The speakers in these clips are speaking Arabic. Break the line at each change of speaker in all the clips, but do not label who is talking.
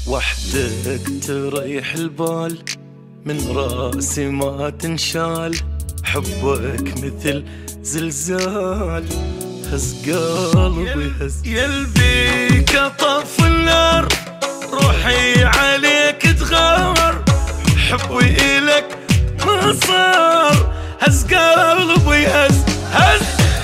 وحدك تريح البال، من راسي ما تنشال، حبك مثل زلزال، هز قلبي هز يلبي كطف النار، روحي عليك تغار، حبي إلك ما صار، هز قلبي هز هز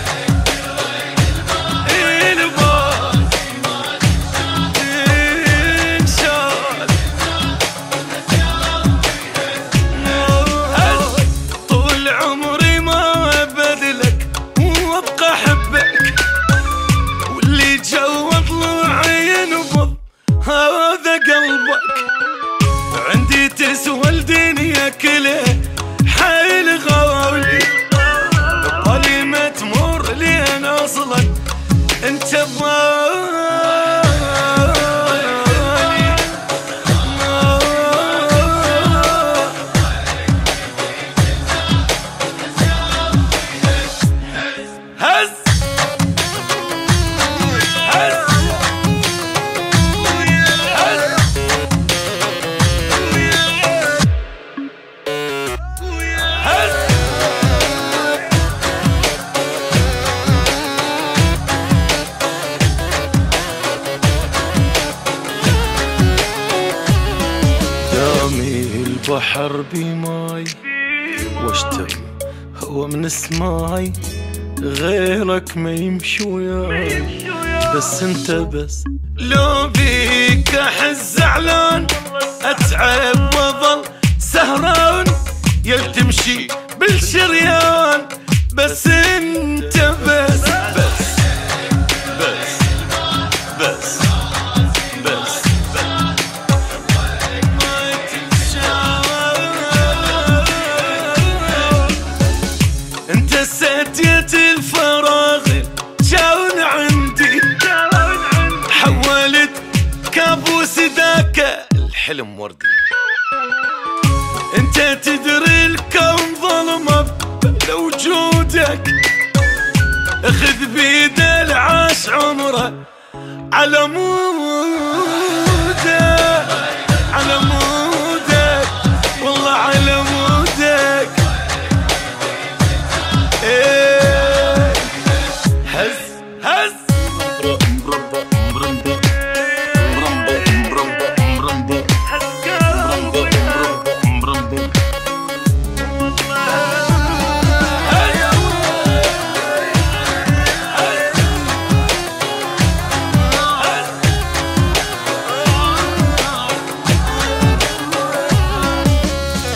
هذا قلبك عندي تسوى الدنيا كلها، حيل غالي بالي ما تمر لي انا اصلا انت بغالي. هز البحر بماي واشتم هو من سماي، غيرك ما يمشي وياي، بس انت بس. لو بيك احس زعلان اتعب واظل سهران، يل تمشي بالشريان، بس انت بس بس بس بس بس سديت الفراغ جاون عندي، حولت كابوس ذاك الحلم وردي. انت تدري الكون ظلمه بوجودك، اخذ بيد العاش عمره على مو